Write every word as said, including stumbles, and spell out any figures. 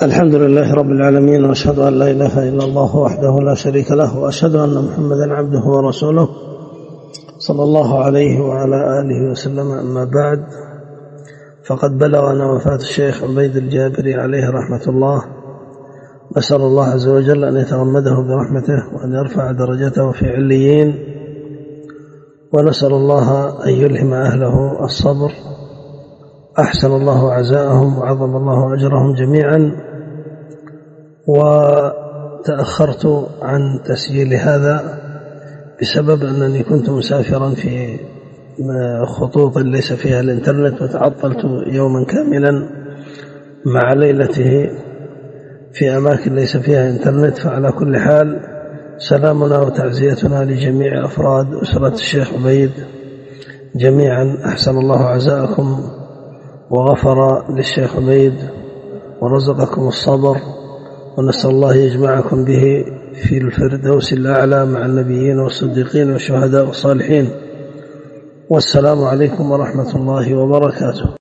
الحمد لله رب العالمين، وأشهد أن لا إله إلا الله وحده لا شريك له، وأشهد أن محمدا عبده ورسوله صلى الله عليه وعلى آله وسلم. أما بعد، فقد بلغنا وفاة الشيخ عبيد الجابري عليه رحمة الله. نسأل الله عز وجل أن يتغمده برحمته وأن يرفع درجته في عليين، ونسأل الله أن يلهم أهله الصبر. أحسن الله عزاءهم وعظم الله أجرهم جميعا. وتأخرت عن تسجيل هذا بسبب أنني كنت مسافرا في خطوط ليس فيها الإنترنت، وتعطلت يوما كاملا مع ليلته في أماكن ليس فيها إنترنت. فعلى كل حال، سلامنا وتعزيتنا لجميع أفراد أسرة الشيخ عبيد جميعا. أحسن الله عزاءكم وغفر للشيخ عبيد ورزقكم الصبر، ونسأل الله يجمعكم به في الفردوس الأعلى مع النبيين والصديقين والشهداء والصالحين. والسلام عليكم ورحمة الله وبركاته.